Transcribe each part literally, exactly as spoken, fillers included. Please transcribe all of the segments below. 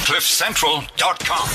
cliff central dot com.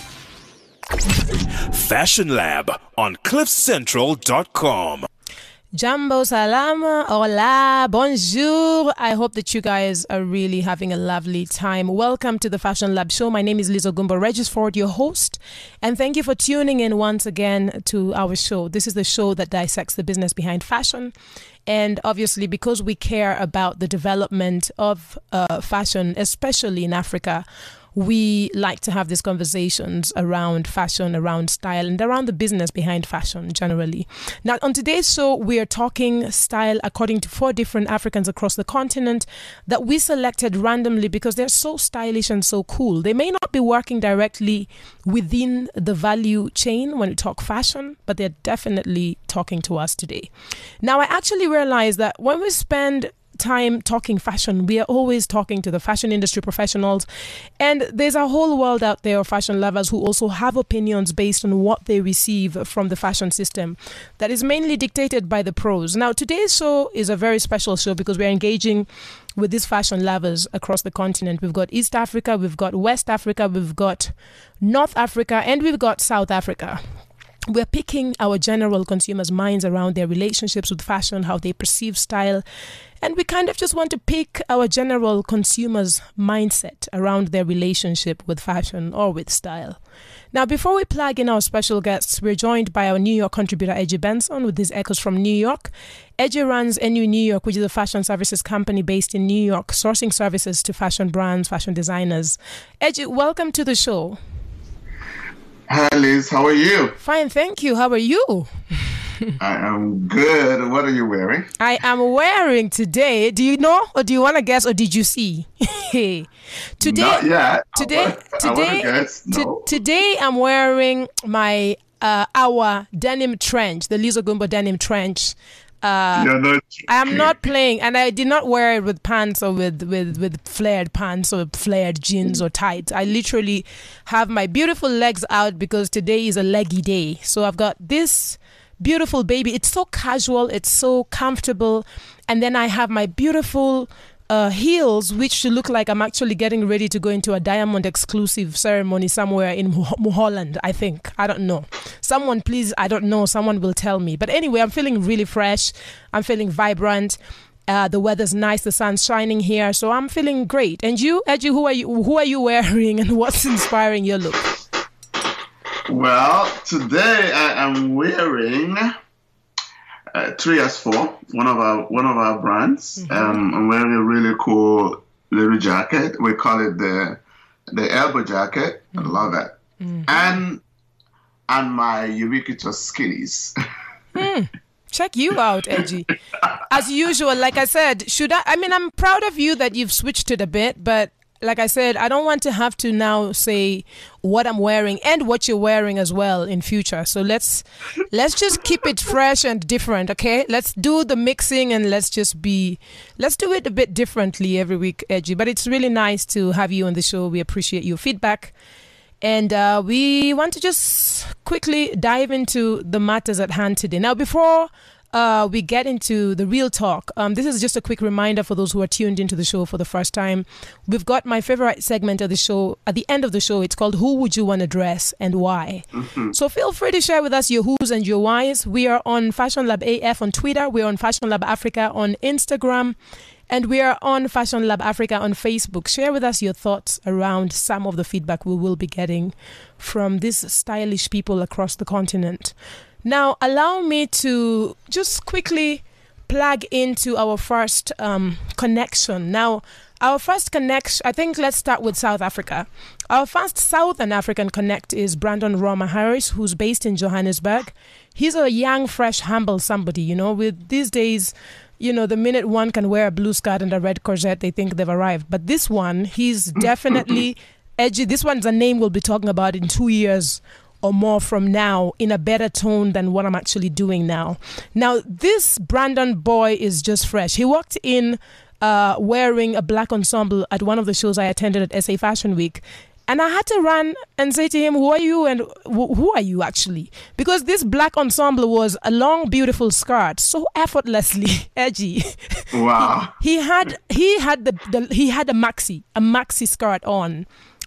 Fashion Lab on cliff central dot com. Jambo salama, hola, bonjour. I hope that you guys are really having a lovely time. Welcome to the Fashion Lab show. My name is Liz Ogumbo Regis Ford, your host. And thank you for tuning in once again to our show. This is the show that dissects the business behind fashion. And obviously, because we care about the development of uh, fashion, especially in Africa, we like to have these conversations around fashion, around style, and around the business behind fashion generally. Now, on today's show, we are talking style according to four different Africans across the continent that we selected randomly because they're so stylish and so cool. They may not be working directly within the value chain when we talk fashion, but they're definitely talking to us today. Now, I actually realized that when we spend time talking fashion, we are always talking to the fashion industry professionals, and there's a whole world out there of fashion lovers who also have opinions based on what they receive from the fashion system that is mainly dictated by the pros. Now, today's show is a very special show because we're engaging with these fashion lovers across the continent. We've got East Africa, we've got West Africa, we've got North Africa, and we've got South Africa. We're picking our general consumers' minds around their relationships with fashion, how they perceive style, and we kind of just want to pick our general consumers' mindset around their relationship with fashion or with style. Now, before we plug in our special guests, we're joined by our New York contributor, Edgy Benson, with these echoes from New York. Edgy runs N U New York, which is a fashion services company based in New York, sourcing services to fashion brands, fashion designers. Edgy, welcome to the show. Hi, Liz. How are you? Fine, thank you. How are you? I am good. What are you wearing? I am wearing today. Do you know, or do you want to guess, or did you see? today, Not yet. Today, I today, guess. No. t- today, I'm wearing my uh, our denim trench, the Liz Ogumbo denim trench. Uh, You're not I'm not playing, and I did not wear it with pants or with, with, with flared pants or flared jeans or tights. I literally have my beautiful legs out because today is a leggy day. So I've got this beautiful baby. It's so casual. It's so comfortable. And then I have my beautiful uh, heels, which should look like I'm actually getting ready to go into a diamond exclusive ceremony somewhere in Holland, I think. I don't know. Someone, please, I don't know. Someone will tell me. But anyway, I'm feeling really fresh. I'm feeling vibrant. Uh, the weather's nice. The sun's shining here. So I'm feeling great. And you, Edgy, who are you, who are you wearing and what's inspiring your look? Well, today I am wearing uh, three S four, one of our one of our brands. Mm-hmm. Um, I'm wearing a really cool little jacket. We call it the the elbow jacket. Mm-hmm. I love it. Mm-hmm. And and my ubiquitous skinnies. Hmm. Check you out, Edgy. As usual, like I said, should I? I mean, I'm proud of you that you've switched it a bit, but like I said, I don't want to have to now say what I'm wearing and what you're wearing as well in future. So let's let's just keep it fresh and different, okay? Let's do the mixing and let's just be, let's do it a bit differently every week, Edgy. But it's really nice to have you on the show. We appreciate your feedback. And uh, we want to just quickly dive into the matters at hand today. Now, before Uh, we get into the real talk. Um, this is just a quick reminder for those who are tuned into the show for the first time. We've got my favorite segment of the show. At the end of the show, it's called Who Would You Want to Dress and Why? Mm-hmm. So feel free to share with us your who's and your whys. We are on Fashion Lab A F on Twitter. We're on Fashion Lab Africa on Instagram. And we are on Fashion Lab Africa on Facebook. Share with us your thoughts around some of the feedback we will be getting from these stylish people across the continent. Now, allow me to just quickly plug into our first um, connection. Now, our first connection, I think let's start with South Africa. Our first Southern African connect is Brandon Roma Harris, who's based in Johannesburg. He's a young, fresh, humble somebody, you know, with these days, you know, the minute one can wear a blue skirt and a red corsette, they think they've arrived. But this one, he's definitely edgy. This one's a name we'll be talking about in two years or more from now in a better tone than what I'm actually doing now. Now, this Brandon boy is just fresh. He walked in uh, wearing a black ensemble at one of the shows I attended at S A Fashion Week. And I had to run and say to him, who are you and wh- who are you actually? Because this black ensemble was a long, beautiful skirt, so effortlessly edgy. Wow. he, he had he had the, the he had a maxi, a maxi skirt on.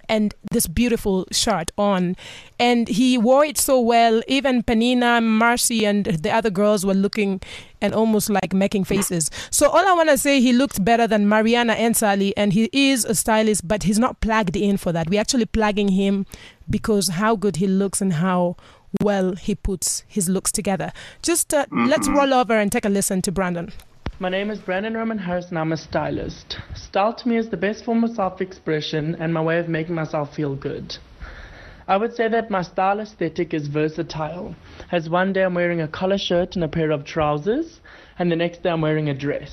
and this beautiful shirt on. And he wore it so well. Even Penina, Marcy, and the other girls were looking and almost like making faces. So all I want to say, he looked better than Mariana and Sally, and he is a stylist, but he's not plugged in for that. We're actually plugging him because how good he looks and how well he puts his looks together. Just uh, mm-hmm. let's roll over and take a listen to Brandon. My name is Brandon Roman Harris and I'm a stylist. Style to me is the best form of self-expression and my way of making myself feel good. I would say that my style aesthetic is versatile, as one day I'm wearing a collar shirt and a pair of trousers, and the next day I'm wearing a dress.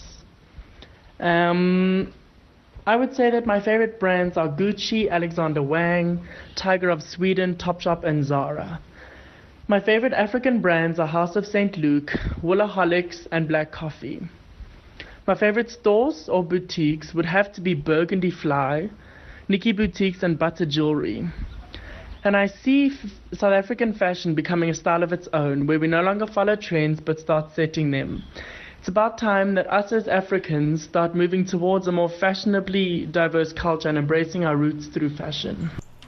Um, I would say that my favorite brands are Gucci, Alexander Wang, Tiger of Sweden, Topshop, and Zara. My favorite African brands are House of Saint Luke, Woolaholics, and Black Coffee. My favorite stores or boutiques would have to be Burgundy Fly, Nikki Boutiques, and Butter Jewelry. And I see f- South African fashion becoming a style of its own, where we no longer follow trends but start setting them. It's about time that us as Africans start moving towards a more fashionably diverse culture and embracing our roots through fashion.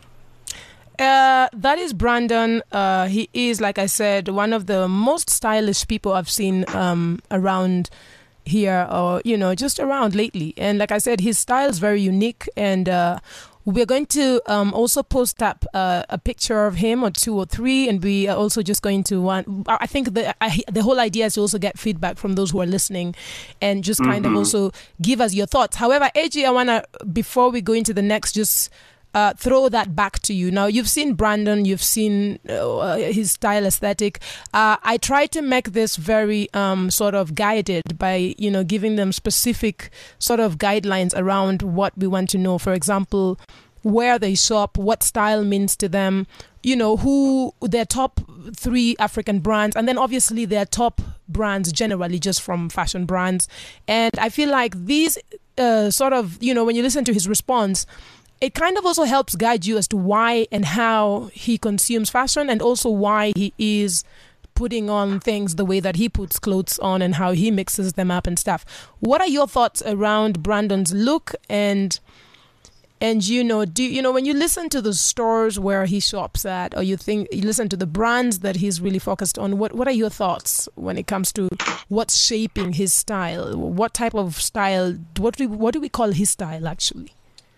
Uh, that is Brandon. Uh, he is, like I said, one of the most stylish people I've seen um, around here, or, you know, just around lately. And like I said, his style is very unique, and uh, we're going to um, also post up uh, a picture of him, or two or three, and we are also just going to want. I think the I, the whole idea is to also get feedback from those who are listening, and just kind mm-hmm. of also give us your thoughts. However, A G, I wanna, before we go into the next, just uh, throw that back to you. Now, you've seen Brandon, you've seen uh, his style aesthetic. Uh, I try to make this very um, sort of guided by, you know, giving them specific sort of guidelines around what we want to know. For example, where they shop, what style means to them, you know, who their top three African brands, and then obviously their top brands generally just from fashion brands. And I feel like these uh, sort of, you know, when you listen to his response, it kind of also helps guide you as to why and how he consumes fashion, and also why he is putting on things the way that he puts clothes on and how he mixes them up and stuff. What are your thoughts around Brandon's look? And And, you know, do you know, when you listen to the stores where he shops at, or you think you listen to the brands that he's really focused on, what, what are your thoughts when it comes to what's shaping his style? What type of style, what do we, what do we call his style, actually?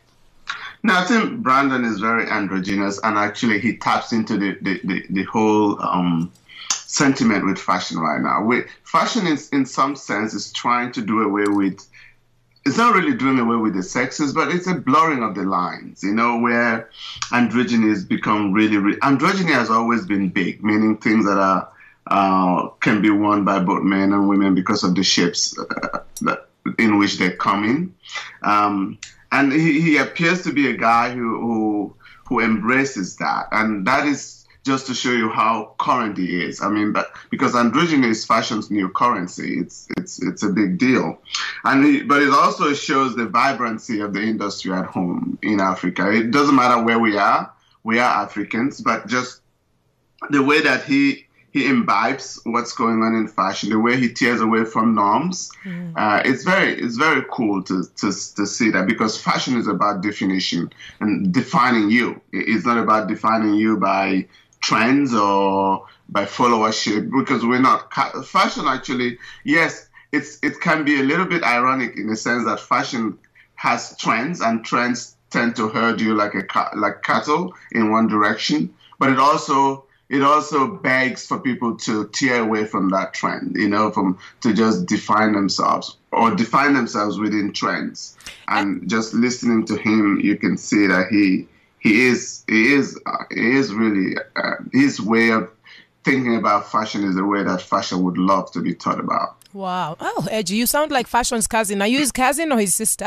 No, I think Brandon is very androgynous, and actually he taps into the, the, the, the whole um, sentiment with fashion right now. We, fashion is, in some sense, is trying to do away with, it's not really doing away with the sexes, but it's a blurring of the lines, you know, where androgyny has become really, really, androgyny has always been big, meaning things that are, uh, can be worn by both men and women because of the shapes uh, that, in which they come in. Um, and he, he appears to be a guy who, who, who embraces that. And that is just to show you how current he is. I mean, but because androgyny is fashion's new currency, it's it's it's a big deal, and he, but it also shows the vibrancy of the industry at home in Africa. It doesn't matter where we are, we are Africans, but just the way that he he imbibes what's going on in fashion, the way he tears away from norms, mm. uh, it's very it's very cool to, to to see that, because fashion is about definition and defining you. It's not about defining you by trends or by followership, because we're not. Fashion actually, yes, it's it can be a little bit ironic in the sense that fashion has trends, and trends tend to herd you like a like cattle in one direction, but it also it also begs for people to tear away from that trend, you know, from to just define themselves or define themselves within trends. And just listening to him, you can see that he He is, he is, uh, he is really, uh, his way of thinking about fashion is the way that fashion would love to be taught about. Wow. Oh, Edgy, you sound like fashion's cousin. Are you his cousin or his sister?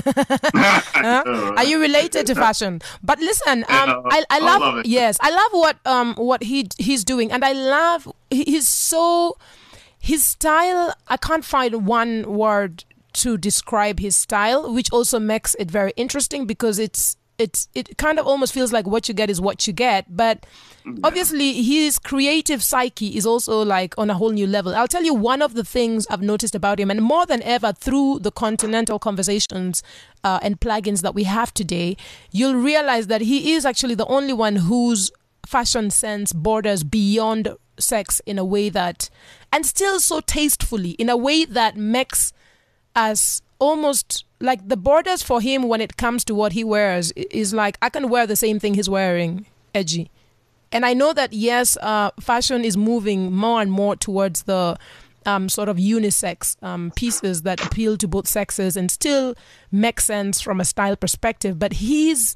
Huh? Are you related to fashion? But listen, um, I, I love, love yes, I love what um what he he's doing, and I love he's so his style. I can't find one word to describe his style, which also makes it very interesting, because it's it's it kind of almost feels like what you get is what you get. But obviously, his creative psyche is also like on a whole new level. I'll tell you one of the things I've noticed about him, and more than ever through the Continental Conversations uh, and plugins that we have today, you'll realize that he is actually the only one whose fashion sense borders beyond sex in a way that, and still so tastefully, in a way that makes us almost like the borders for him when it comes to what he wears is like, I can wear the same thing he's wearing, edgy. And I know that, yes, uh, fashion is moving more and more towards the um, sort of unisex um, pieces that appeal to both sexes and still make sense from a style perspective. But he's,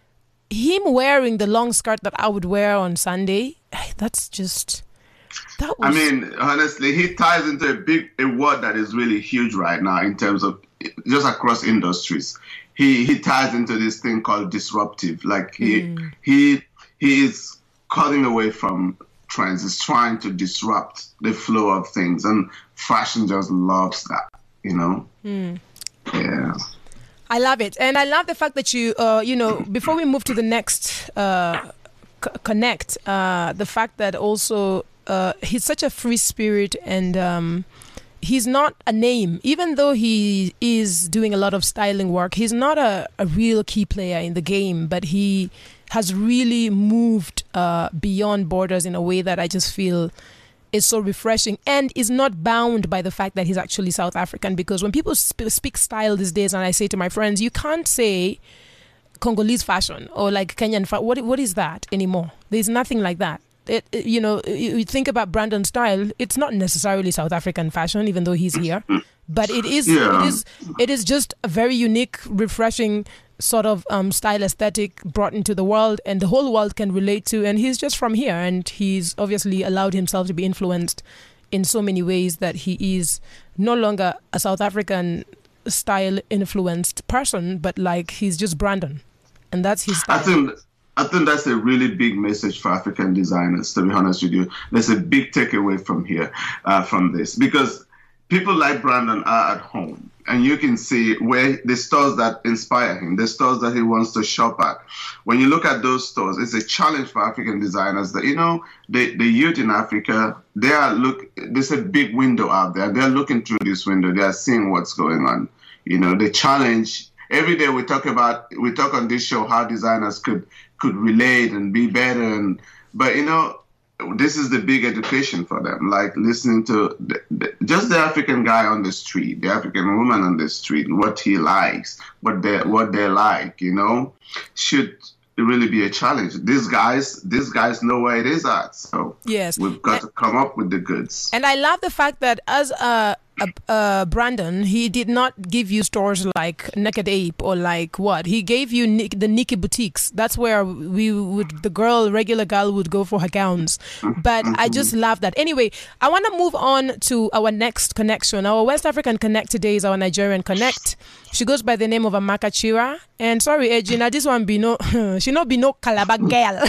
him wearing the long skirt that I would wear on Sunday, that's just... That was... I mean, honestly, he ties into a big a word that is really huge right now in terms of just across industries. He he ties into this thing called disruptive. Like he mm. he he is cutting away from trends. He's trying to disrupt the flow of things, and fashion just loves that. You know. Mm. Yeah. I love it, and I love the fact that you uh you know before we move to the next uh c- connect uh the fact that also. Uh, he's such a free spirit, and um, he's not a name. Even though he is doing a lot of styling work, he's not a, a real key player in the game, but he has really moved uh, beyond borders in a way that I just feel is so refreshing, and is not bound by the fact that he's actually South African. Because when people sp- speak style these days, and I say to my friends, you can't say Congolese fashion or like Kenyan fashion. What, what is that anymore? There's nothing like that. It, it, you know, you think about Brandon's style, it's not necessarily South African fashion, even though he's here, but it is, yeah. it is, it is just a very unique, refreshing sort of um, style aesthetic brought into the world, and the whole world can relate to. And he's just from here, and he's obviously allowed himself to be influenced in so many ways that he is no longer a South African style influenced person, but like he's just Brandon, and that's his style. I think- I think that's a really big message for African designers, to be honest with you. There's a big takeaway from here, uh, from this, because people like Brandon are at home, and you can see where the stores that inspire him, the stores that he wants to shop at. When you look at those stores, it's a challenge for African designers that, you know, the, the youth in Africa, they are look, there's a big window out there. They're looking through this window. They are seeing what's going on. You know, the challenge, every day we talk about, we talk on this show how designers could could relate and be better, and but you know, this is the big education for them, like listening to the, the, just the African guy on the street, the African woman on the street, what he likes, what they what they like, you know, should really be a challenge. These guys, these guys know where it is at, so yes, we've got and, to come up with the goods. And I love the fact that as a Uh, uh, Brandon, he did not give you stores like Naked Ape or like what? He gave you Nick, the Nikki boutiques. That's where we would, the girl, regular girl would go for her gowns. But I just love that. Anyway, I want to move on to our next connection. Our West African Connect today is our Nigerian Connect. She goes by the name of Amaka Chira. And sorry, Egina, this one be no, she not be no Calabar girl.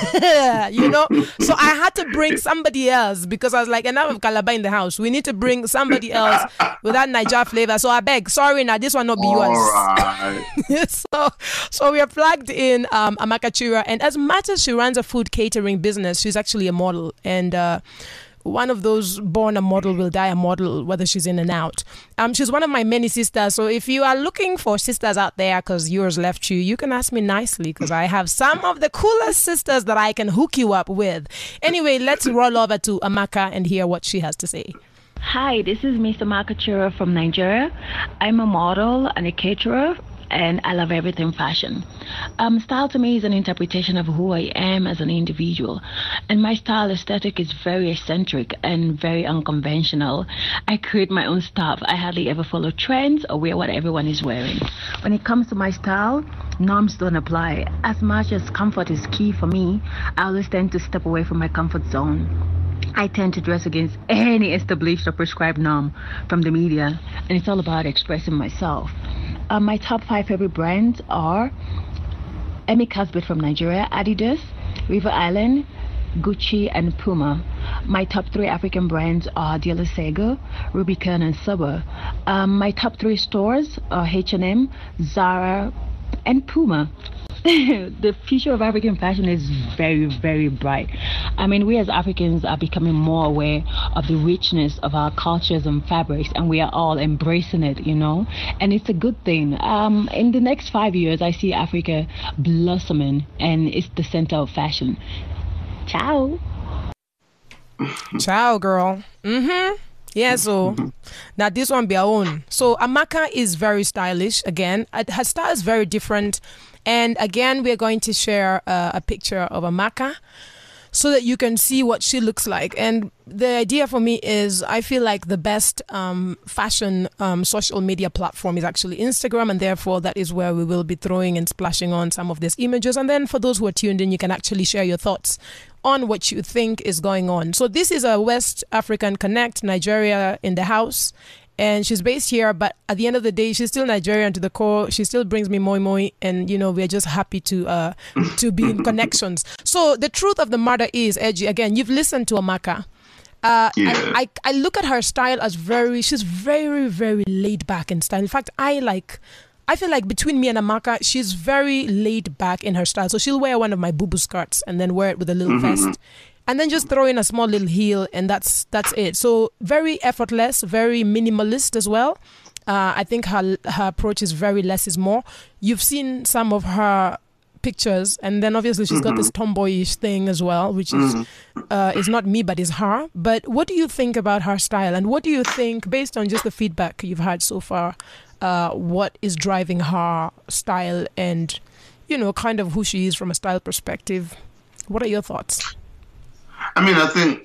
You know? So I had to bring somebody else because I was like, enough of Calabar in the house. We need to bring somebody else with that Niger flavor. So I beg, sorry, now this one not be All yours. Right. so, so we are plugged in um, Amaka Chira, and as much as she runs a food catering business, she's actually a model, and uh, one of those born a model will die a model, whether she's in and out. Um, she's one of my many sisters. So if you are looking for sisters out there because yours left you, you can ask me nicely because I have some of the coolest sisters that I can hook you up with. Anyway, let's roll over to Amaka and hear what she has to say. Hi, this is Miss Amaka Chira from Nigeria. I'm a model and a caterer, and I love everything fashion. Um, style to me is an interpretation of who I am as an individual, and my style aesthetic is very eccentric and very unconventional. I create my own stuff. I hardly ever follow trends or wear what everyone is wearing. When it comes to my style, norms don't apply. As much as comfort is key for me, I always tend to step away from my comfort zone. I tend to dress against any established or prescribed norm from the media, and it's all about expressing myself. Uh, my top five favorite brands are Emmy Casbet from Nigeria, Adidas, River Island, Gucci, and Puma. My top three African brands are De La Sego, Rubicon, and Saba. Um, my top three stores are H and M, Zara, and Puma. the future of African fashion is very, very bright. I mean, we as Africans are becoming more aware of the richness of our cultures and fabrics, and we are all embracing it, you know, and it's a good thing. Um, in the next five years, I see Africa blossoming, and it's the center of fashion. Ciao. Ciao, girl. Mm-hmm. Yeah, so now this one be our own. So Amaka is very stylish. Again, her style is very different. And again, we're going to share uh, a picture of Amaka so that you can see what she looks like. And the idea for me is I feel like the best um, fashion um, social media platform is actually Instagram. And therefore, that is where we will be throwing and splashing on some of these images. And then for those who are tuned in, you can actually share your thoughts on what you think is going on. So this is a West African Connect, Nigeria in the house. And she's based here, but at the end of the day, she's still Nigerian to the core. She still brings me moi moi, and you know we're just happy to uh, to be in connections. So the truth of the matter is, Edgy, again, you've listened to Amaka. Uh, yeah. I, I I look at her style as very, she's very very laid back in style. In fact, I like. I feel like between me and Amaka, she's very laid back in her style. So she'll wear one of my boo-boo skirts and then wear it with a little mm-hmm. vest. And then just throw in a small little heel, and that's that's it. So very effortless, very minimalist as well. Uh, I think her her approach is very less is more. You've seen some of her pictures, and then obviously she's got mm-hmm. this tomboyish thing as well, which is mm-hmm. uh, is not me but is her. But what do you think about her style, and what do you think, based on just the feedback you've had so far, uh, what is driving her style, and you know, kind of who she is from a style perspective? What are your thoughts? I mean, I think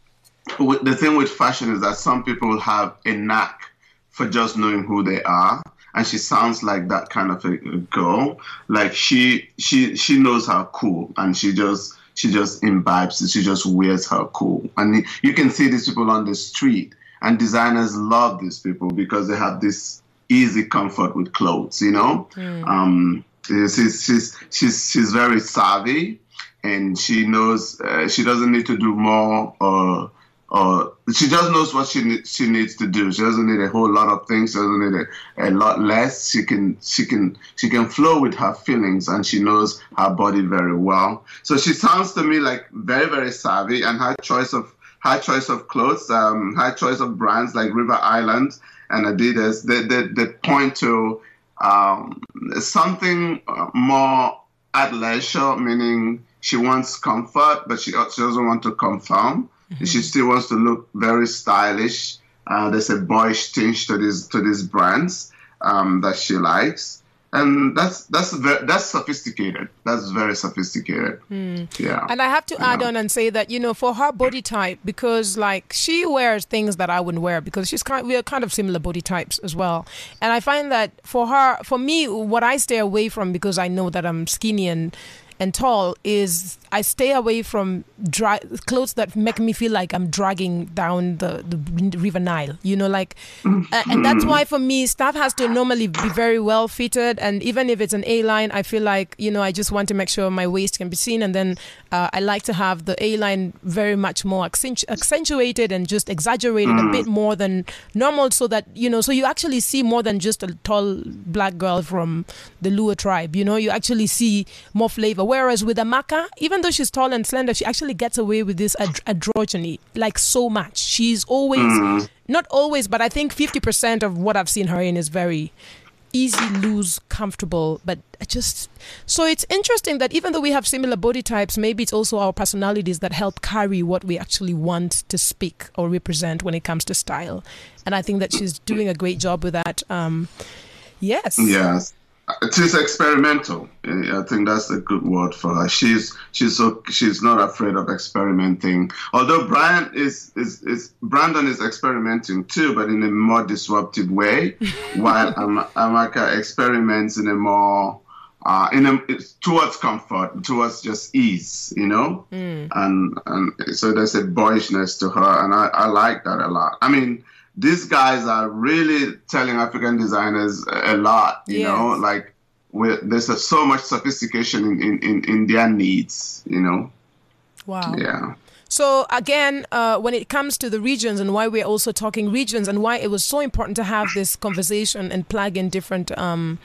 the thing with fashion is that some people have a knack for just knowing who they are, and she sounds like that kind of a girl. Like she, she, she knows her cool, and she just, she just imbibes it. She just wears her cool, and you can see these people on the street, and designers love these people because they have this easy comfort with clothes. You know, mm. um, she's she's she's she's very savvy. And she knows uh, she doesn't need to do more, or or she just knows what she ne- she needs to do. She doesn't need a whole lot of things. She doesn't need a, a lot less. She can she can she can flow with her feelings, and she knows her body very well. So she sounds to me like very very savvy, and her choice of her choice of clothes, um, her choice of brands like River Island and Adidas, they they, they point to um, something more at leisure, meaning she wants comfort, but she, she doesn't want to conform. Mm-hmm. She still wants to look very stylish. Uh, there's a boyish tinge to these to these brands um, that she likes, and that's that's very, that's sophisticated. That's very sophisticated. Mm. Yeah. And I have to add yeah. on and say that, you know, for her body type, because like she wears things that I wouldn't wear, because she's kind we're kind of similar body types as well. And I find that for her, for me, what I stay away from, because I know that I'm skinny and and tall, is I stay away from dry clothes that make me feel like I'm dragging down the, the River Nile, you know, like, uh, and that's why for me, stuff has to normally be very well fitted. And even if it's an A-line, I feel like, you know, I just want to make sure my waist can be seen. And then uh, I like to have the A-line very much more accentu- accentuated and just exaggerated mm. a bit more than normal, so that, you know, so you actually see more than just a tall black girl from the Luo tribe, you know, you actually see more flavor. Whereas with Amaka, even though she's tall and slender, she actually gets away with this ad- androgyny, like so much. She's always, mm. not always, but I think fifty percent of what I've seen her in is very easy, loose, comfortable. But just, so it's interesting that even though we have similar body types, maybe it's also our personalities that help carry what we actually want to speak or represent when it comes to style. And I think that she's doing a great job with that. Um, yes. Yes. It is experimental. I think that's a good word for her. She's she's so she's not afraid of experimenting. Although Brian is is, is Brandon is experimenting too, but in a more disruptive way, while Am- Amaka experiments in a more uh, in a towards comfort, towards just ease, you know. Mm. And and so there's a boyishness to her, and I, I like that a lot. I mean, these guys are really telling African designers a lot, you yes. know, like there's a, so much sophistication in, in, in, in their needs, you know. Wow. Yeah. So again, uh, when it comes to the regions, and why we're also talking regions, and why it was so important to have this conversation and plug in different um,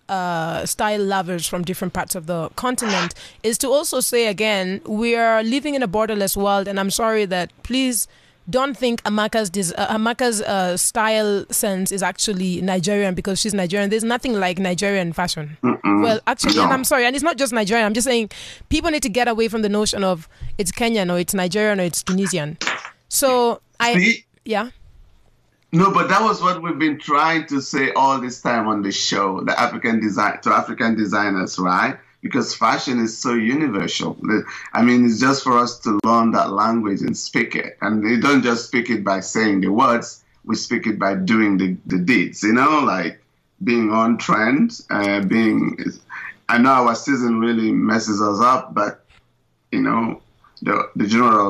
uh, style lovers from different parts of the continent is to also say again, we are living in a borderless world, and I'm sorry that please don't think Amaka's des- uh, Amaka's uh, style sense is actually Nigerian because she's Nigerian. There's nothing like Nigerian fashion. Mm-mm. Well, actually, no. And I'm sorry, and it's not just Nigerian. I'm just saying people need to get away from the notion of it's Kenyan or it's Nigerian or it's Tunisian. So I, See? yeah. No, but that was what we've been trying to say all this time on the show, the African design to African designers, right? Because fashion is so universal. I mean, it's just for us to learn that language and speak it. And we don't just speak it by saying the words, we speak it by doing the, the deeds, you know, like being on trend, uh, being, I know our season really messes us up, but, you know, the, the general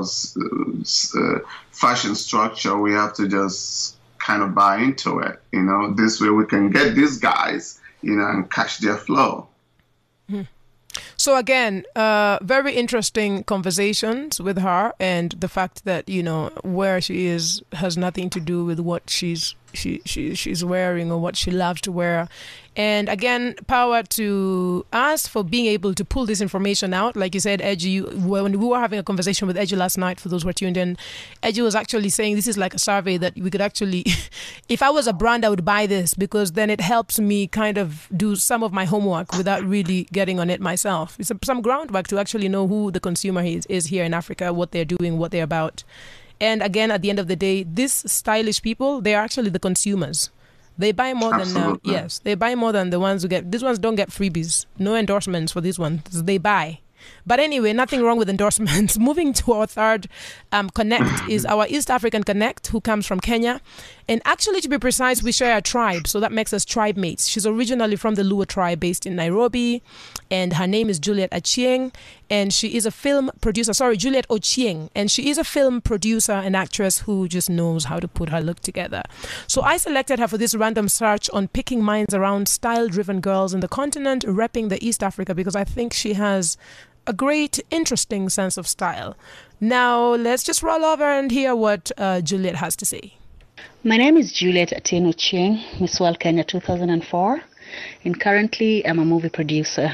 uh, fashion structure, we have to just kind of buy into it, you know, this way we can get these guys, you know, and catch their flow. Hmm. So again, uh, very interesting conversations with her, and the fact that, you know, where she is has nothing to do with what she's she, she she's wearing or what she loves to wear. And again, power to us for being able to pull this information out. Like you said, Edgy, you, when we were having a conversation with Edgy last night, for those who are tuned in, Edgy was actually saying this is like a survey that we could actually, if I was a brand, I would buy this because then it helps me kind of do some of my homework without really getting on it myself. It's a, some groundwork to actually know who the consumer is, is here in Africa, what they're doing, what they're about. And again, at the end of the day, these stylish people, they're actually the consumers. They buy more Absolutely. than, uh, yes, they buy more than the ones who get, these ones don't get freebies. No endorsements for these ones. They buy. But anyway, nothing wrong with endorsements. Moving to our third um, connect is our East African connect, who comes from Kenya. And actually, to be precise, we share a tribe, so that makes us tribe mates. She's originally from the Luo tribe based in Nairobi, and her name is Juliet Achieng, and she is a film producer. Sorry, Juliet Ochieng, and she is a film producer and actress who just knows how to put her look together. So I selected her for this random search on picking minds around style-driven girls in the continent, repping the East Africa, because I think she has a great, interesting sense of style. Now, let's just roll over and hear what uh, Juliet has to say. My name is Juliet Atieno Chieng, Miss World Kenya two thousand four, and currently I'm a movie producer.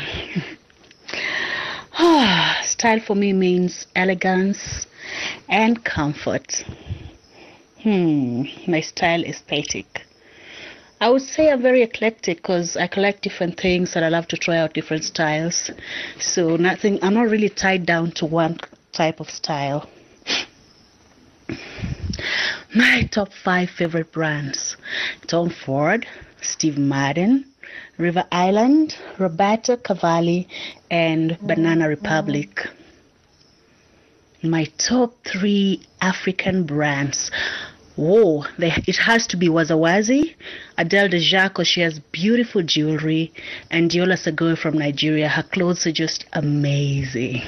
Style for me means elegance and comfort. Hmm, my style is aesthetic. I would say I'm very eclectic because I collect different things and I love to try out different styles. So nothing, I'm not really tied down to one type of style. My top five favorite brands: Tom Ford, Steve Madden, River Island, Roberto Cavalli, and Banana Republic. My top three African brands. Whoa, they, it has to be Wazawazi, Adele Deja, because she has beautiful jewelry, and Diola Segoe from Nigeria. Her clothes are just amazing.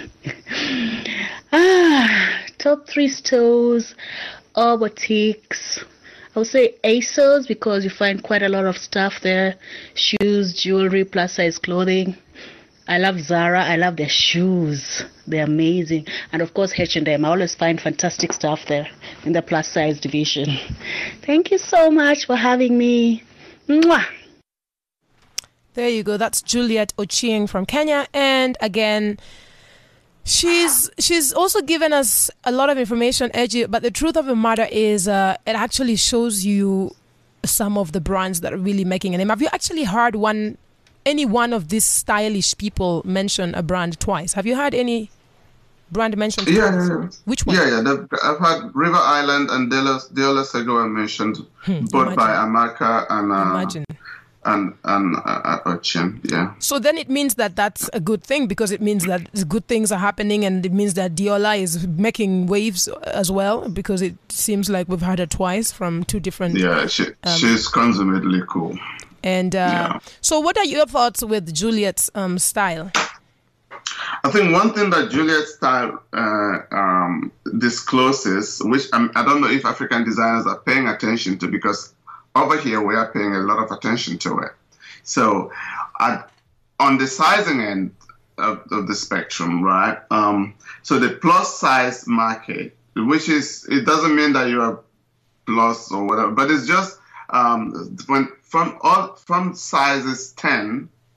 ah, top three stores or boutiques. I would say ASOS because you find quite a lot of stuff there. Shoes, jewelry, plus size clothing. I love Zara. I love their shoes. They're amazing. And of course H and M. I always find fantastic stuff there in the plus size division. Thank you so much for having me. Mwah. There you go. That's Juliet Ochieng from Kenya. And again, she's she's also given us a lot of information, Edgy, but the truth of the matter is uh, it actually shows you some of the brands that are really making a name. Have you actually heard one any one of these stylish people mention a brand twice? Have you had any brand mentioned twice? Yeah, yeah, yeah. Which one? Yeah, yeah. The, I've had River Island and Diola Segoe mentioned, hmm, both imagine. by Amaka and uh, imagine. and and uh, Ochieng. Yeah. So then it means that that's a good thing, because it means that good things are happening, and it means that Diola is making waves as well, because it seems like we've had her twice from two different. Yeah, she, um, she's consummately cool. And uh, yeah. So what are your thoughts with Juliet's um, style? I think one thing that Juliet's style uh, um, discloses, which um, I don't know if African designers are paying attention to, because over here we are paying a lot of attention to it. So at, on the sizing end of, of the spectrum, right? Um, so the plus size market, which is, it doesn't mean that you're plus or whatever, but it's just um, when from all from sizes ten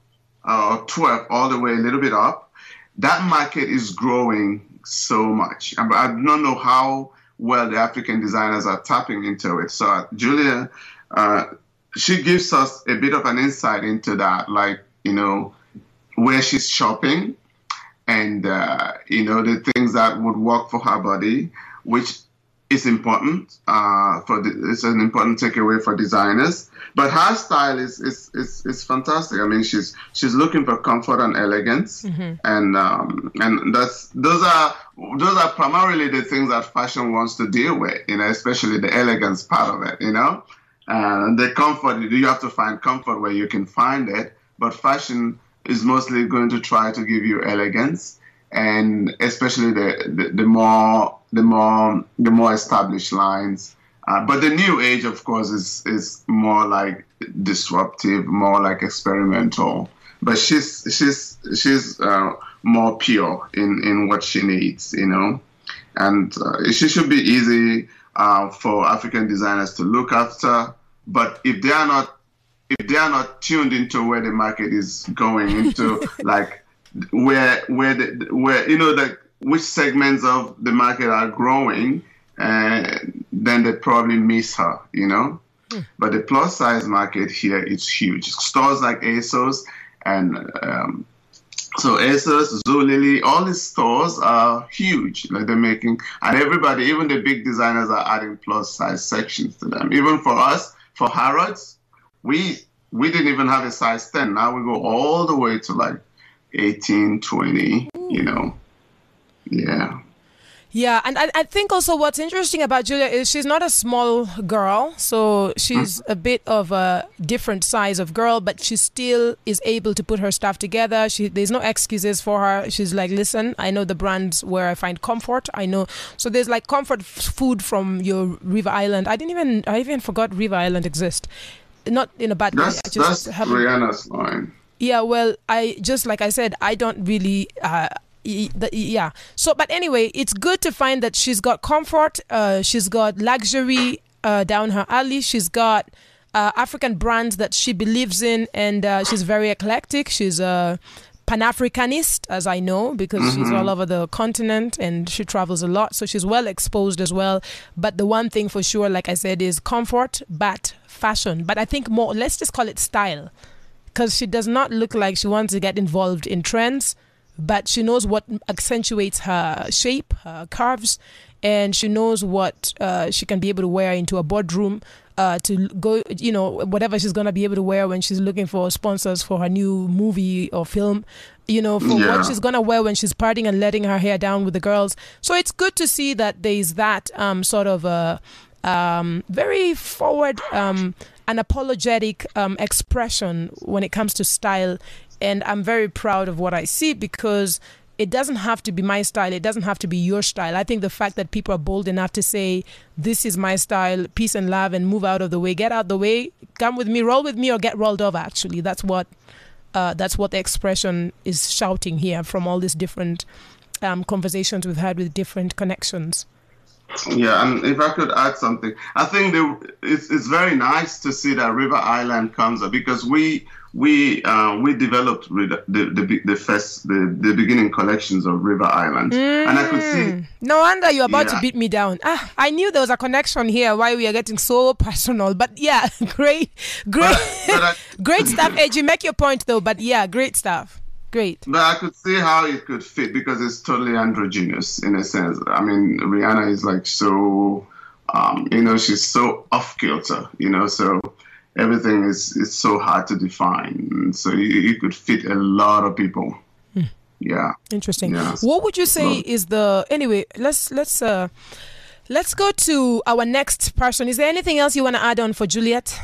uh, or twelve, all the way a little bit up. That market is growing so much. I, I don't know how well the African designers are tapping into it. So uh, Julia, uh, she gives us a bit of an insight into that, like, you know, where she's shopping and, uh, you know, the things that would work for her body, which is important. Uh, for the, it's an important takeaway for designers. But her style is is, is is fantastic. I mean, she's she's looking for comfort and elegance, mm-hmm. and um, and that's those are those are primarily the things that fashion wants to deal with. You know, especially the elegance part of it. You know, and the comfort. You have to find comfort where you can find it. But fashion is mostly going to try to give you elegance, and especially the the, the more the more the more established lines. Uh, but the new age, of course, is is more like disruptive, more like experimental. But she's she's she's uh, more pure in, in what she needs, you know. And uh, she should be easy uh, for African designers to look after. But if they are not if they are not tuned into where the market is going into, like where where the, where you know like which segments of the market are growing. Uh, then they probably miss her, you know. Hmm. But the plus size market here is huge. Stores like ASOS and um, so ASOS, Zulily, all these stores are huge. Like they're making, and everybody, even the big designers are adding plus size sections to them. Even for us, for Harrods, we we didn't even have a size ten. Now we go all the way to like eighteen, twenty, you know. Yeah. Yeah, and I, I think also what's interesting about Julia is she's not a small girl, so she's a bit of a different size of girl, but she still is able to put her stuff together. She there's no excuses for her. She's like, listen, I know the brands where I find comfort. I know, so there's like comfort f- food from your River Island. I didn't even I even forgot River Island exists. Not in a bad that's, way. I just that's haven't... Rihanna's line. Yeah, well, I just like I said, I don't really. Uh, Yeah. So, but anyway, it's good to find that she's got comfort. Uh, she's got luxury uh, down her alley. She's got uh, African brands that she believes in, and uh, she's very eclectic. She's a Pan-Africanist, as I know, because mm-hmm. she's all over the continent and she travels a lot. So she's well exposed as well. But the one thing for sure, like I said, is comfort, but fashion. But I think more, let's just call it style, because she does not look like she wants to get involved in trends. But she knows what accentuates her shape, her curves, and she knows what uh, she can be able to wear into a boardroom uh, to go, you know, whatever she's going to be able to wear when she's looking for sponsors for her new movie or film, you know, for yeah. what she's going to wear when she's partying and letting her hair down with the girls. So it's good to see that there's that um, sort of a um, very forward um, and apologetic um, expression when it comes to style. And I'm very proud of what I see, because it doesn't have to be my style. It doesn't have to be your style. I think the fact that people are bold enough to say, this is my style, peace and love, and move out of the way, get out the way, come with me, roll with me, or get rolled over, actually. That's what uh, that's what the expression is shouting here from all these different um, conversations we've had with different connections. Yeah, and if I could add something, I think the, it's it's very nice to see that River Island comes up, because we we uh, we developed the the the first the, the beginning collections of River Island, mm. and I could see. No wonder you're about yeah. to beat me down. Ah, I knew there was a connection here. Why we are getting so personal? But yeah, great, great, but, but I, great stuff, Edgy. Make your point though. But yeah, great stuff. Great. But I could see how it could fit, because it's totally androgynous in a sense. I mean, Rihanna is like so, um, you know, she's so off kilter, you know, so everything is, is so hard to define. And so you, you could fit a lot of people. Hmm. Yeah. Interesting. Yeah. What would you say so, is the, anyway, let's, let's, uh, let's go to our next person. Is there anything else you want to add on for Juliet?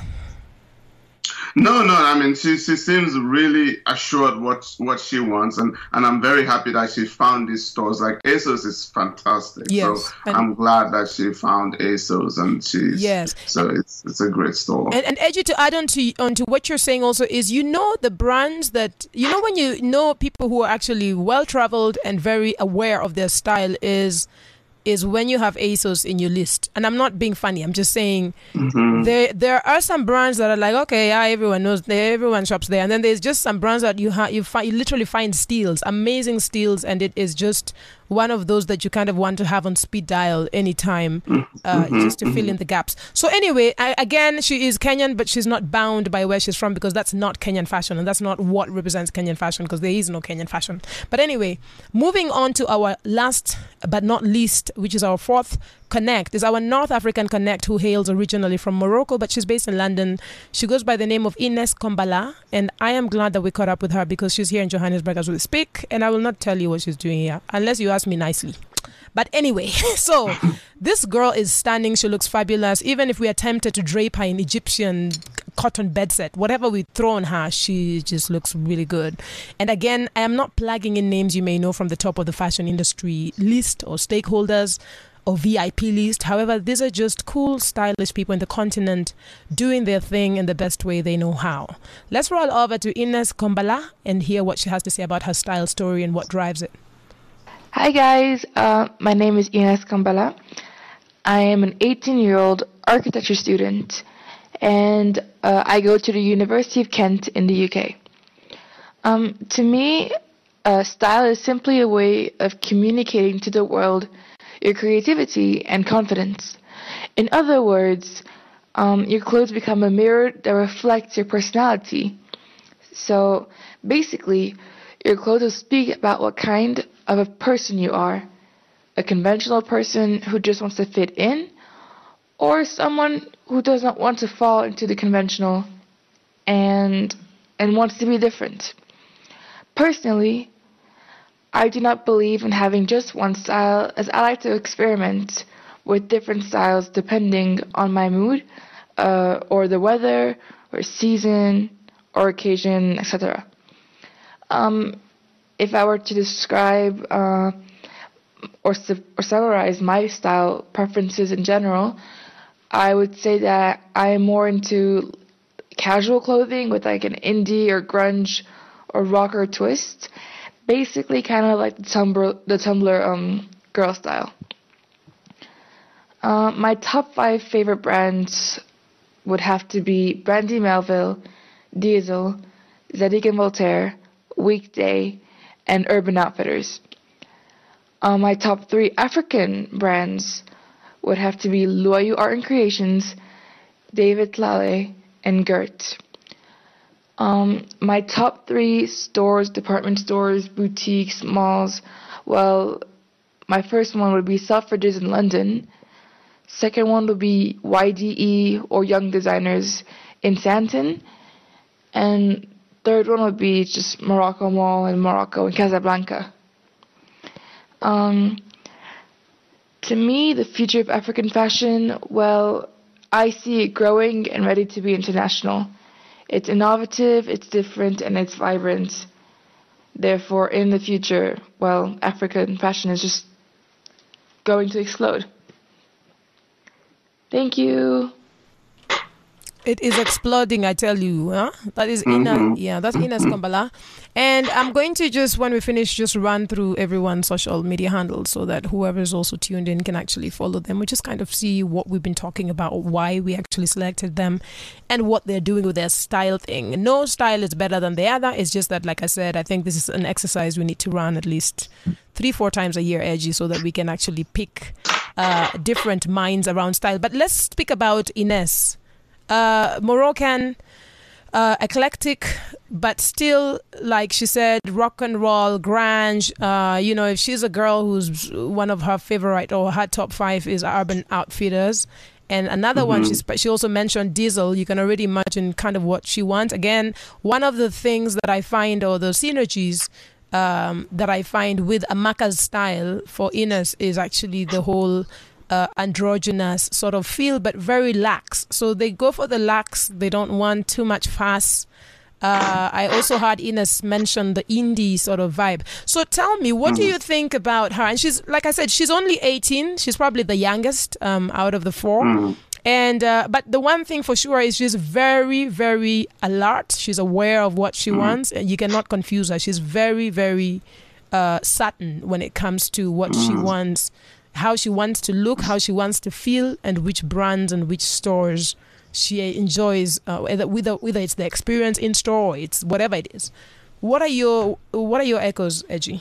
No, no. I mean, she she seems really assured what what she wants, and, and I'm very happy that she found these stores. Like ASOS is fantastic. Yes, so I'm glad that she found ASOS, and she's yes. So it's it's a great store. And and Edgy, to add on to onto what you're saying also is, you know, the brands that you know when you know people who are actually well traveled and very aware of their style is is when you have ASOS in your list. And I'm not being funny. I'm just saying Mm-hmm. there there are some brands that are like, okay, yeah, everyone knows, they, everyone shops there. And then there's just some brands that you ha- you, fi- you literally find steals, amazing steals, and it is just one of those that you kind of want to have on speed dial anytime, uh, just to fill in the gaps. So anyway, I, again, she is Kenyan, but she's not bound by where she's from because that's not Kenyan fashion, and that's not what represents Kenyan fashion because there is no Kenyan fashion. But anyway, moving on to our last but not least, which is our fourth connect, is our North African connect who hails originally from Morocco, but she's based in London. She goes by the name of Ines Kombala, and I am glad that we caught up with her because she's here in Johannesburg as we speak, and I will not tell you what she's doing here unless you ask me nicely. But anyway, so this girl is stunning. She looks fabulous. Even if we are tempted to drape her in Egyptian cotton bed set, whatever we throw on her, she just looks really good. And again, I am not plugging in names you may know from the top of the fashion industry list or stakeholders or V I P list. However, these are just cool, stylish people in the continent doing their thing in the best way they know how. Let's roll over to Ines Kombala and hear what she has to say about her style story and what drives it. Hi guys, uh, my name is Ines Kombala. I am an eighteen-year-old architecture student, and uh, I go to the University of Kent in the U K. Um, to me, uh, style is simply a way of communicating to the world your creativity and confidence. In other words, um, your clothes become a mirror that reflects your personality. So basically, your clothes will speak about what kind of a person you are. A conventional person who just wants to fit in, or someone who does not want to fall into the conventional and and wants to be different. Personally, I do not believe in having just one style, as I like to experiment with different styles depending on my mood, uh, or the weather, or season, or occasion, et cetera. Um, if I were to describe uh, or, su- or summarize my style preferences in general, I would say that I am more into casual clothing with like an indie or grunge or rocker twist. Basically, kind of like the Tumblr, the Tumblr um, girl style. Uh, my top five favorite brands would have to be Brandy Melville, Diesel, Zadig and Voltaire, Weekday, and Urban Outfitters. Uh, my top three African brands would have to be Loyu Art and Creations, David Lale, and Gert. Um, my top three stores, department stores, boutiques, malls, well, my first one would be Selfridges in London. Second one would be Y D E or Young Designers in Sandton. And third one would be just Morocco Mall in Morocco in Casablanca. Um, to me, the future of African fashion, well, I see it growing and ready to be international. It's innovative, it's different, and it's vibrant. Therefore, in the future, well, African fashion is just going to explode. Thank you. It is exploding, I tell you. Huh? That is Ina. Mm-hmm. Yeah, that's Ines Kombala. And I'm going to just, when we finish, just run through everyone's social media handles so that whoever is also tuned in can actually follow them. We just kind of see what we've been talking about, why we actually selected them, and what they're doing with their style thing. No style is better than the other. It's just that, like I said, I think this is an exercise we need to run at least three, four times a year, Edgy, so that we can actually pick uh, different minds around style. But let's speak about Ines. Uh, Moroccan, uh, eclectic, but still, like she said, rock and roll, grunge. Uh, you know, if she's a girl who's one of her favorite or her top five is Urban Outfitters, and another mm-hmm. one, she's, she also mentioned Diesel. You can already imagine kind of what she wants. Again, one of the things that I find, or the synergies um, that I find with Amaka's style for Ines is actually the whole Uh, androgynous sort of feel, but very lax. So they go for the lax. They don't want too much fuss. Uh, I also heard Ines mention the indie sort of vibe. So tell me, what mm. do you think about her? And she's, like I said, she's only eighteen. She's probably the youngest um, out of the four. Mm. And uh, but the one thing for sure is she's very, very alert. She's aware of what she mm. wants, and you cannot confuse her. She's very, very uh, certain when it comes to what mm. she wants. how she wants to look, how she wants to feel, and which brands and which stores she enjoys, uh, whether, whether whether it's the experience in store or it's whatever it is. What are your what are your echoes, Edgy?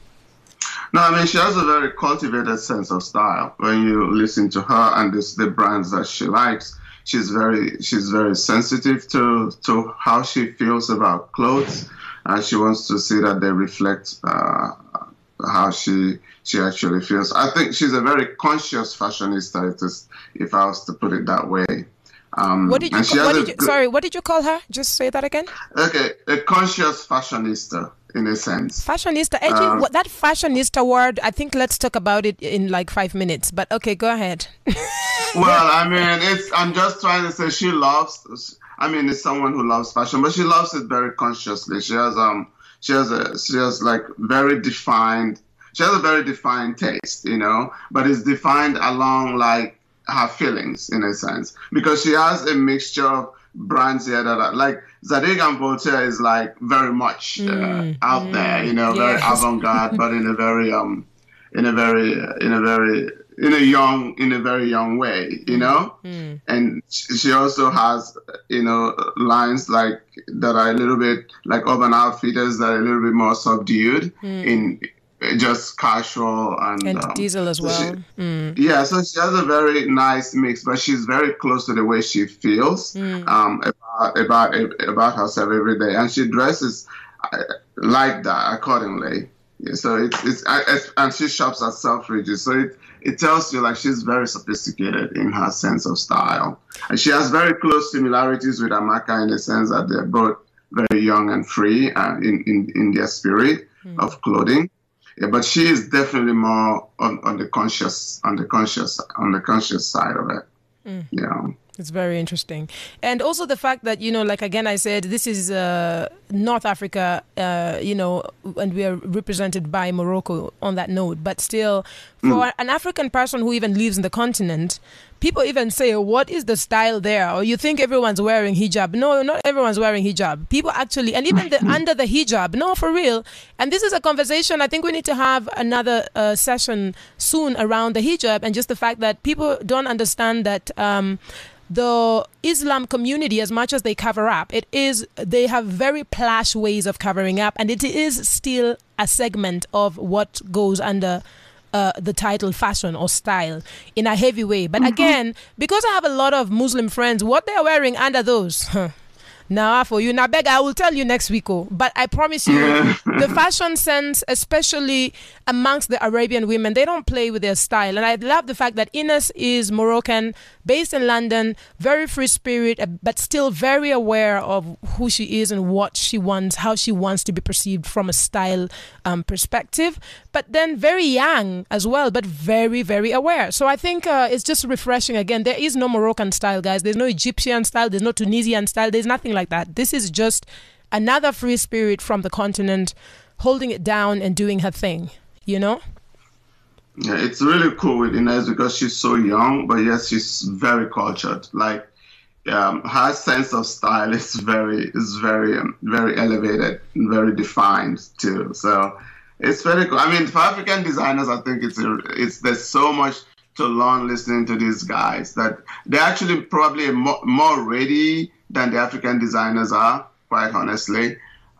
No, I mean, she has a very cultivated sense of style. When you listen to her and this, the brands that she likes, she's very she's very sensitive to to how she feels about clothes, and she wants to see that they reflect uh, how she she actually feels. I think she's a very conscious fashionista, if, this, if I was to put it that way. Um, what did you? Call, what did you good, sorry, what did you call her? Just say that again. Okay, a conscious fashionista, in a sense. Fashionista, Edgy, Um, what, that fashionista word, I think let's talk about it in like five minutes. But okay, go ahead. Well, I mean, it's. I'm just trying to say she loves. I mean, it's someone who loves fashion, but she loves it very consciously. She has um, she has a, she has like very defined. She has a very defined taste, you know, but it's defined along like her feelings in a sense, because she has a mixture of brands here that are like Zadig and Voltaire is like very much uh, Mm, out mm, there, you know, very yes. avant-garde, but in a very um, in a very in a very in a young in a very young way, you know. Mm. And she also has, you know, lines like that are a little bit like Urban Outfitters that are a little bit more subdued in just casual and, And um, Diesel as so well. she- Mm. yeah, so she has a very nice mix, but she's very close to the way she feels Mm. um, about about about herself every day, and she dresses uh, like that accordingly. Yeah, so it's it's, I- it's and she shops at Selfridges, so it it tells you like she's very sophisticated in her sense of style, and she has very close similarities with Amaka in the sense that they're both very young and free uh, in, in in their spirit of clothing. Yeah, but she is definitely more on, on the conscious on the conscious on the conscious side of it. Yeah. It's very interesting. And also the fact that, you know, like again, I said, this is uh, North Africa, uh, you know, and we are represented by Morocco on that note. But still, for an African person who even lives in the continent, people even say, what is the style there? Or you think everyone's wearing hijab. No, not everyone's wearing hijab. People actually, and even the, under the hijab, no, for real. And this is a conversation, I think we need to have another uh, session soon around the hijab and just the fact that people don't understand that um, the Islam community, as much as they cover up, it is, they have very plash ways of covering up, and it is still a segment of what goes under uh, the title fashion or style in a heavy way. But again, because I have a lot of Muslim friends, what they are wearing under those, huh, now for you, now beg, I will tell you next week. Oh, but I promise you, the fashion sense, especially amongst the Arabian women, they don't play with their style. And I love the fact that Ines is Moroccan, based in London, very free spirit, uh, but still very aware of who she is and what she wants, how she wants to be perceived from a style um, perspective. But then very young as well, but very, very aware. So I think uh, it's just refreshing. Again, there is no Moroccan style, guys. There's no Egyptian style. There's no Tunisian style. There's nothing like that. This is just another free spirit from the continent holding it down and doing her thing, you know? Yeah, it's really cool with Inez because she's so young, but yes, she's very cultured. Like, um, her sense of style is very, is very, um, very elevated and very defined too. So it's very cool. I mean, for African designers, I think it's a, it's there's so much to learn listening to these guys that they're actually probably more, more ready than the African designers are, quite honestly.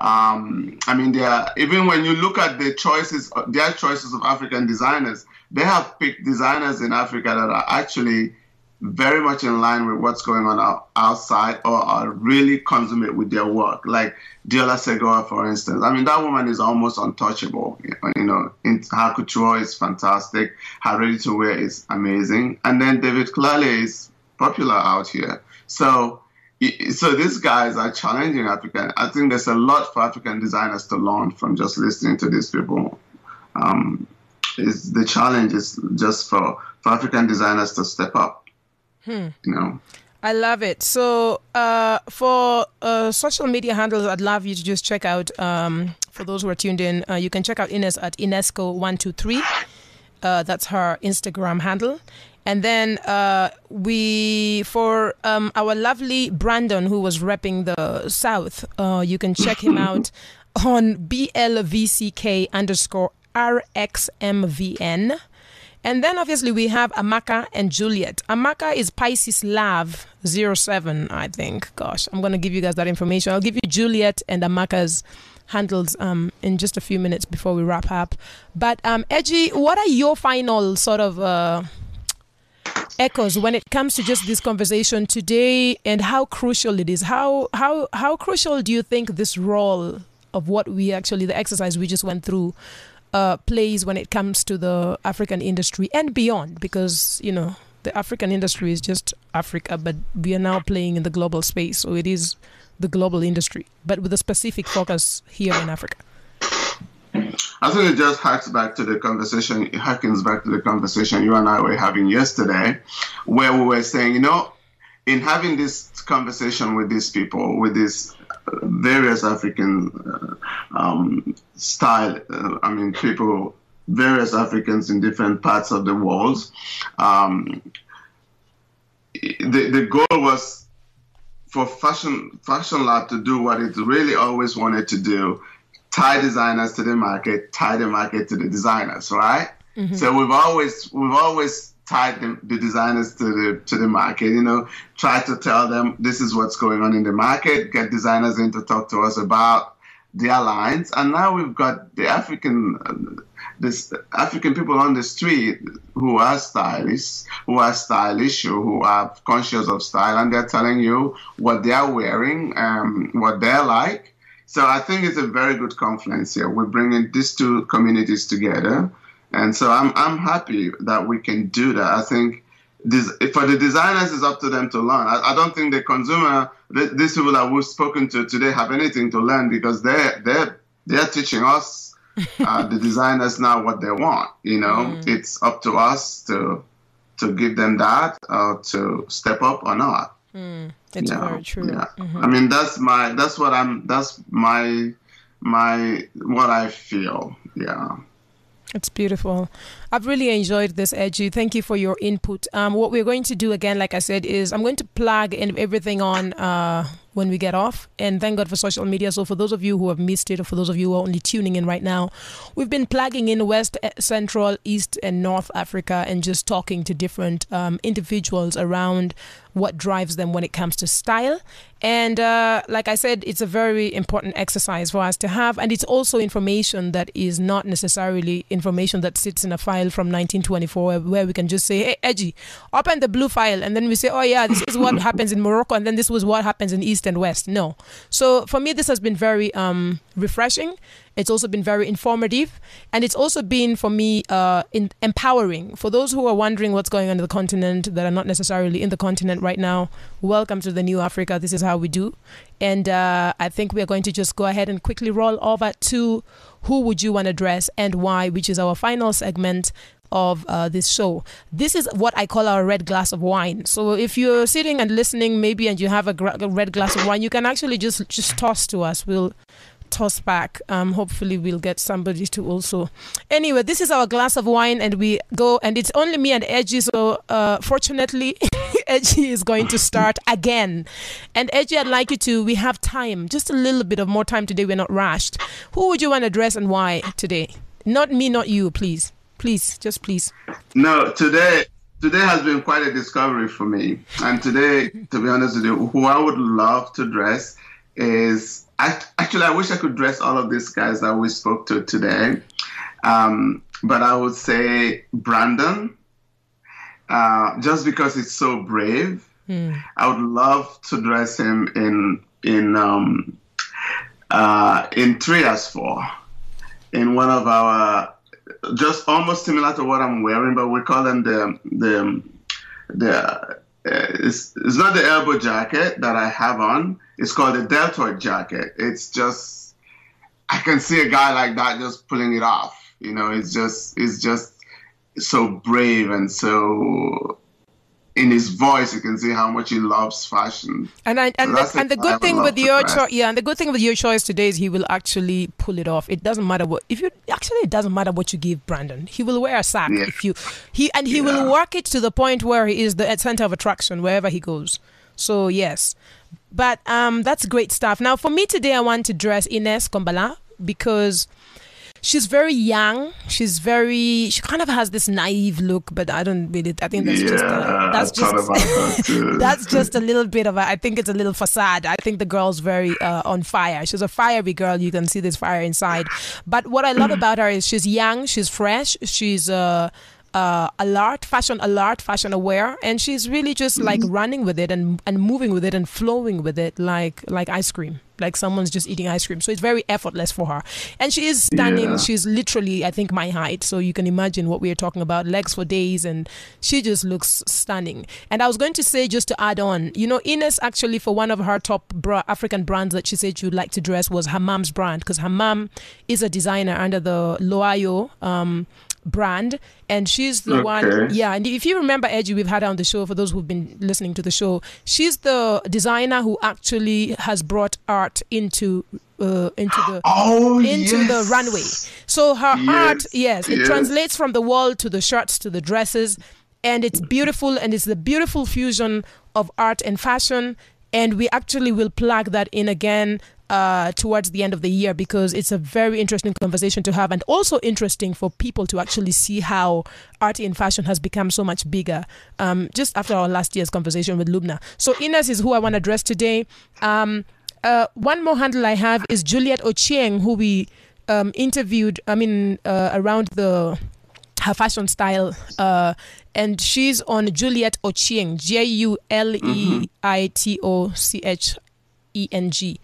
Um, I mean, they are, even when you look at the choices, their choices of African designers, they have picked designers in Africa that are actually very much in line with what's going on out, outside or are really consummate with their work. Like Diola Segura, for instance. I mean, that woman is almost untouchable. You know, in, her couture is fantastic. Her ready-to-wear is amazing. And then David Clale is popular out here. So, so these guys are challenging African. I think there's a lot for African designers to learn from just listening to these people. Um, is the challenge is just for, for African designers to step up. Hmm. You know. I love it. So uh, for uh, social media handles, I'd love you to just check out, um, for those who are tuned in, uh, you can check out Ines at Inesco one two three. Uh, that's her Instagram handle. And then uh, we, for um, our lovely Brandon, who was repping the South, uh, you can check him out on B L V C K underscore R X M V N. And then obviously we have Amaka and Juliet. Amaka is Pisces Lav zero seven, I think. Gosh, I'm going to give you guys that information. I'll give you Juliet and Amaka's handles um, in just a few minutes before we wrap up. But um, Edgy, what are your final sort of uh, echoes when it comes to just this conversation today and how crucial it is? How how how crucial do you think this role of what we actually, the exercise we just went through, uh, plays when it comes to the African industry and beyond? Because, you know, the African industry is just Africa, but we are now playing in the global space. So it is the global industry, but with a specific focus here in Africa. I think it just harks back to the conversation, it harkens back to the conversation you and I were having yesterday, where we were saying, you know, in having this conversation with these people, with these various African uh, um, style, uh, I mean, people, various Africans in different parts of the world, um, the, the goal was for Fashion Fashion Lab to do what it really always wanted to do, tie designers to the market, tie the market to the designers, right? Mm-hmm. So we've always we've always tied the, the designers to the to the market, you know, try to tell them this is what's going on in the market, get designers in to talk to us about their lines, and now we've got the African uh, this African people on the street who are stylish, who are stylish, who are conscious of style, and they're telling you what they're wearing, um, what they're like. So I think it's a very good confluence here. We're bringing these two communities together, and so I'm I'm happy that we can do that. I think this, for the designers, it's up to them to learn. I, I don't think the consumer, the, these people that we've spoken to today, have anything to learn because they're they're they're teaching us. uh, the designers now what they want, you know. Mm. It's up to us to to give them that, or to step up or not. Mm. It's yeah. very true. Yeah. Mm-hmm. I mean, that's my that's what I'm that's my my what I feel. Yeah. It's beautiful. I've really enjoyed this, Edgy. Thank you for your input. Um, what we're going to do again, like I said, is I'm going to plug in everything on uh, when we get off. And thank God for social media. So for those of you who have missed it, or for those of you who are only tuning in right now, we've been plugging in West, Central, East, and North Africa and just talking to different um, individuals around what drives them when it comes to style. And uh, like I said, it's a very important exercise for us to have. And it's also information that is not necessarily information that sits in a file from nineteen twenty-four where we can just say, hey, Edgy, open the blue file. And then we say, oh, yeah, this is what happens in Morocco. And then this was what happens in East and West. No. So for me, this has been very um, refreshing. It's also been very informative. And it's also been, for me, uh, in, empowering. For those who are wondering what's going on in the continent that are not necessarily in the continent right now, welcome to the new Africa. This is how we do. And uh, I think we are going to just go ahead and quickly roll over to who would you want to address and why, which is our final segment of uh, this show. This is what I call our red glass of wine. So if you're sitting and listening maybe and you have a, gra- a red glass of wine, you can actually just, just toss to us. We'll toss back. Um, hopefully we'll get somebody to also. Anyway, this is our glass of wine and we go, and it's only me and Edgy. So uh, fortunately, Edgy is going to start again. And Edgy, I'd like you to, we have time, just a little bit of more time today. We're not rushed. Who would you want to address and why today? Not me, not you, please. Please, just please. No, today today has been quite a discovery for me. And today, to be honest with you, who I would love to dress is, I, actually, I wish I could dress all of these guys that we spoke to today. Um, but I would say Brandon, uh, just because he's so brave. Mm. I would love to dress him in in um, uh, in Trias four, in one of our, just almost similar to what I'm wearing, but we call them the the the. Uh, it's, it's not the elbow jacket that I have on. It's called a deltoid jacket. It's just, I can see a guy like that just pulling it off. You know, it's just, it's just so brave, and so in his voice you can see how much he loves fashion. And I, and so the, and the good thing with your choice, yeah, and the good thing with your choice today is he will actually pull it off. It doesn't matter what, if you actually, it doesn't matter what you give Brandon. He will wear a sack yeah. if you he and he yeah. will work it to the point where he is the center of attraction wherever he goes. So yes, but um, that's great stuff. Now for me today, I want to dress Ines Kombala because she's very young. She's very. She kind of has this naive look, but I don't really. I think that's yeah, just. A, that's just. that that's just a little bit of a. I think it's a little facade. I think the girl's very uh, on fire. She's a fiery girl. You can see this fire inside. But what I love about her is she's young. She's fresh. She's uh, uh, alert, fashion alert, fashion aware, and she's really just like running with it and and moving with it and flowing with it like like ice cream. Like someone's just eating ice cream. So it's very effortless for her. And she is stunning. Yeah. She's literally, I think, my height. So you can imagine what we are talking about. Legs for days. And she just looks stunning. And I was going to say, just to add on, you know, Ines actually, for one of her top bra- African brands that she said she would like to dress was her mom's brand. Because her mom is a designer under the Loayo um, brand. And she's the okay. one, yeah. And if you remember Edgy, we've had her on the show, for those who've been listening to the show, she's the designer who actually has brought art into uh, into the oh, into yes. the runway. So her yes. art, yes, it yes. translates from the wall to the shirts to the dresses, and it's beautiful, and it's the beautiful fusion of art and fashion. And we actually will plug that in again uh, towards the end of the year, because it's a very interesting conversation to have, and also interesting for people to actually see how art in fashion has become so much bigger um, just after our last year's conversation with Lubna. So Ines is who I want to address today. Um, uh, one more handle I have is Juliet Ochieng, who we um, interviewed, I mean, uh, around the her fashion style, uh, and she's on Juliet Ochieng, J U L E I T O C H E N G.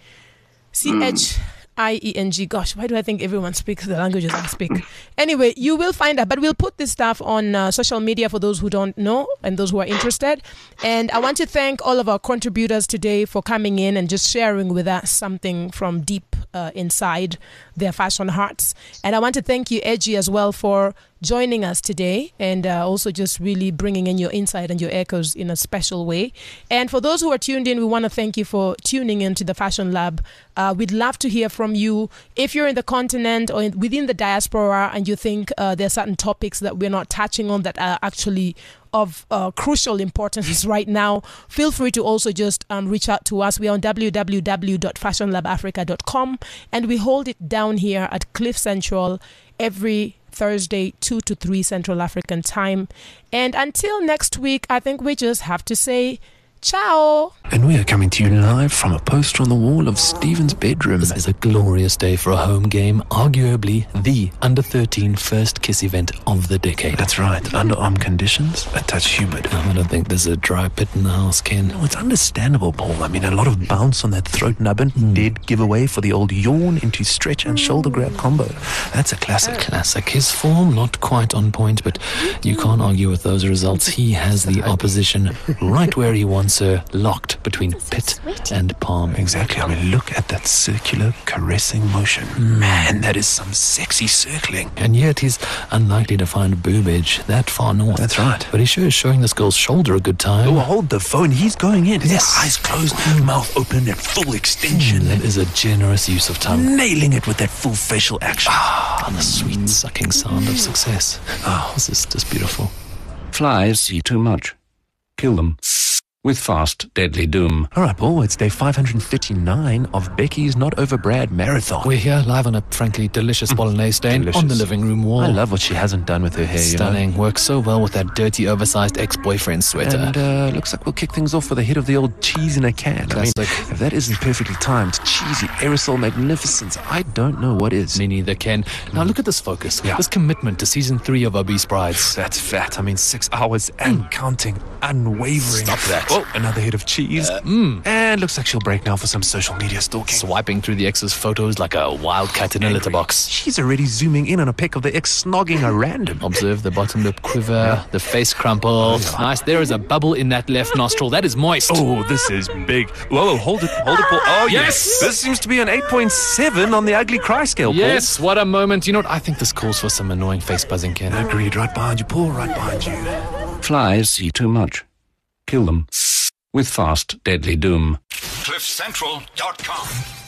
C H I E N G. Gosh, why do I think everyone speaks the languages I speak? Anyway, you will find that, but we'll put this stuff on uh, social media for those who don't know and those who are interested. And I want to thank all of our contributors today for coming in and just sharing with us something from deep uh, inside their fashion hearts. And I want to thank you, Edgy, as well, for joining us today, and uh, also just really bringing in your insight and your echoes in a special way. And for those who are tuned in, we want to thank you for tuning into the Fashion Lab. Uh, we'd love to hear from you. If you're in the continent or in, within the diaspora, and you think uh, there are certain topics that we're not touching on that are actually of uh, crucial importance right now, feel free to also just um, reach out to us. We're on w w w dot fashion lab africa dot com, and we hold it down here at Cliff Central every Thursday, two to three Central African time. And until next week, I think we just have to say ciao. And we are coming to you live from a poster on the wall of Stephen's bedroom. This is a glorious day for a home game, arguably the under thirteen first kiss event of the decade. That's right, underarm conditions, a touch humid. No, I don't think there's a dry pit in the house, Ken. No, it's understandable, Paul. I mean, a lot of bounce on that throat nubbin mm. did give away for the old yawn into stretch and shoulder grab combo. That's a classic. Classic. His form not quite on point, but you can't argue with those results. He has the opposition right where he wants her, locked between pit and palm. Exactly. I mean, look at that circular caressing motion. Man, that is some sexy circling. And yet he's unlikely to find boobage that far north. That's right. But he sure is showing this girl's shoulder a good time. Oh, hold the phone. He's going in. Yes. Eyes closed, mouth open at full extension. Mm, that is a generous use of tongue. Nailing it with that full facial action. Ah, and the sweet sucking sound of success. Oh, this is just beautiful. Flies see too much. Kill them. With fast, deadly doom. All right, Paul, it's day five hundred thirty-nine of Becky's Not Over Brad marathon. We're here live on a frankly delicious bolognese stain delicious. on the living room wall. I love what she hasn't done with her hair. Stunning. You know? Works so well with that dirty, oversized ex-boyfriend sweater. And uh, looks like we'll kick things off with a hit of the old cheese in a can. Classic. I mean, if that isn't perfectly timed, cheesy aerosol magnificence, I don't know what is. Me neither, Ken. Now look at this focus. Yeah. This commitment to season three of Obese Brides. That's fat. I mean, six hours and mm. counting, unwavering. Stop that. Oh, another hit of cheese. Uh, mm. And looks like she'll break now for some social media stalking. Swiping through the ex's photos like a wildcat in a litter box. She's already zooming in on a pic of the ex snogging a random. Observe the bottom lip quiver, yeah. the face crumple. Oh, yeah. Nice. There is a bubble in that left nostril. That is moist. Oh, this is big. Whoa, hold it, hold it, Paul. Oh, yes. yes. This seems to be an eight point seven on the ugly cry scale, Paul. Yes, what a moment. You know what? I think this calls for some annoying face buzzing, Ken. Agreed. Right behind you, Paul. Right behind you. Flies see too much. Kill them. With fast, deadly doom. cliff central dot com